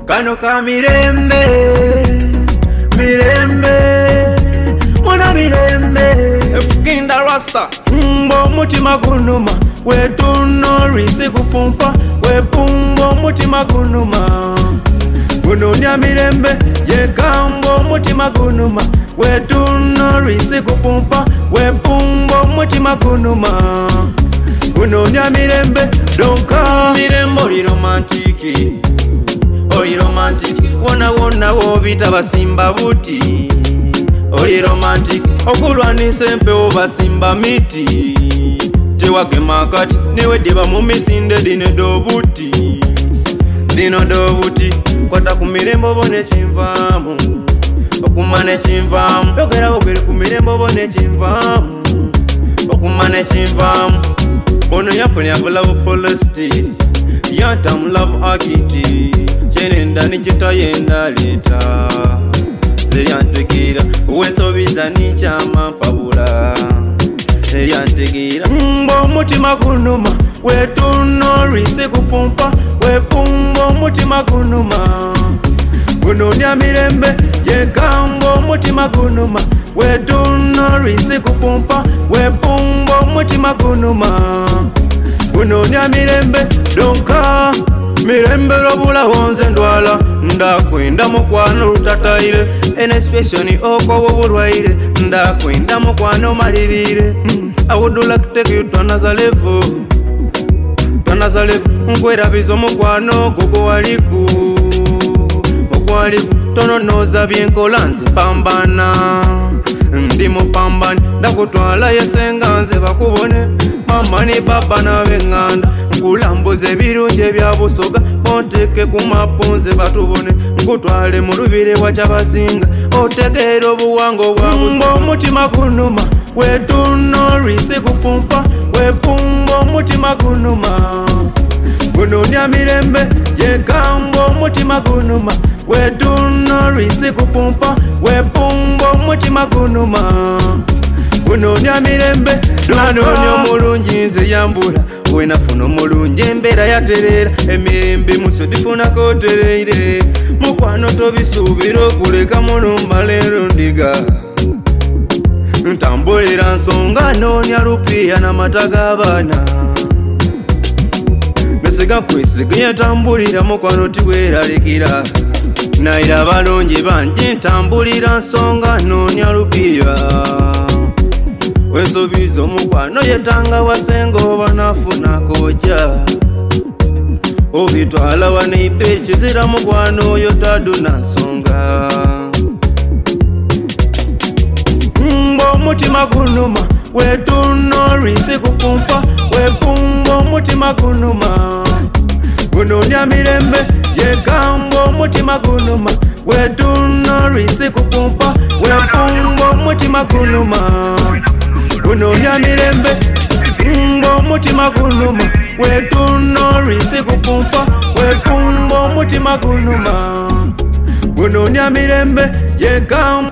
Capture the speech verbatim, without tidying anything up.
kano ka mirembe mirembe mwana mirembe efukinda rasta mbo mutima gunuma wetuno risi kupumpa wepumbo mutima gunuma gunonya mirembe yekambo mutima gunuma wetuno risi kupumpa wepumbo mutima gunuma gunonya mirembe donka mirembo li romantiki oli romantiki wona wona wobita basimba buti oli romantiki okulwanisa empewo basimba miti tewagema kati niwedeba mu misinde dino dobuti dino dobuti kwata ku mirembo bone kinvaamu okumane kinvaamu yogera bogere ku mirembo bone kinvaamu okumane kinvaamu ono yaponi abulavu polisti yantamu love akiti kyenenda nikitayenda leta zeryantegeera owensobiza nikyama mpabula zeryantegeera mbo mutima gunuma wetuno risi kupumpa wepumbo mutima gunuma gunonya mirembe yekambo mutima gunuma wetuno risi kupumpa wepumbo mutima gunuma gunonya mirembe donka mirembe lobula wonze ndwala ndakwenda mukwano lutataire enesfeshoni okobo bulwaire ndakwenda mukwano malirire mm. I would like to take you to another level to another level nkwerabiza mukwano gogo waliku okwaliku tono noza byenkola nze pambana ndi mupambani ndakutwala yesenga nze bakubone mama ni baba nabenganda nkulambuze ebirungi ebya busoga onteke ku mapunze batubone nkutwale mu lubire wakyabasinga otegeera obuwanga obwa busoga omutima gunuma wetuno risi kupumpa wepumba omutima gunuma gunonya mirembe yekambo omutima gunuma wetuno risi kupumpa wepumba omutima gunuma gunonya mirembe nanonya omulungi nze yambula wenafuna omulungi embeera yaterera emirembe muso difunako otereire mukwano tobisuubira okuleka mulumba leero ndiga ntambulira nsonga noonya lupiya n'amata g'abaana mesiga kwesiga yentambulira mukwano tiweeralikira naira balungi bangi ntambulira nsonga noonya lupiya wensobiza omukwano yetanga wasenga oba nafuna koja obitwala waneipe ekizira mukwano oyo taduna nsonga mbo omutima gunuma wetuno risi kupumpa wepumba omutima gunuma gunonya mirembe yekambo omutima gunuma wetuno risi kupumpa wepumba omutima gunuma gunonya mirembe mbo omutima gunuma wetuno risi kupumpa wepumba omutima gunuma gunonya mirembe yekambo